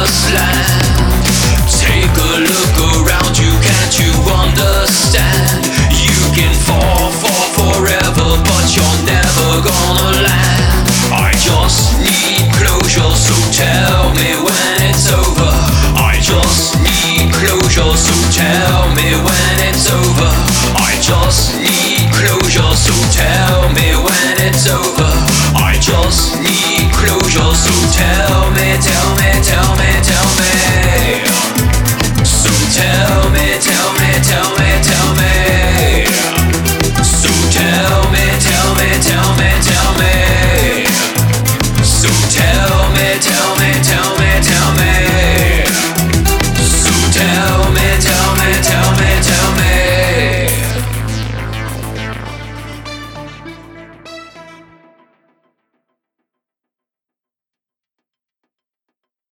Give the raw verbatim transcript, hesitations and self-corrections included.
promised land. Take a look around you, can't you understand? You can fall, fall forever, but you're never gonna land. I just need closure, so tell me when it's over. I just need closure, so tell me when it's over. I just need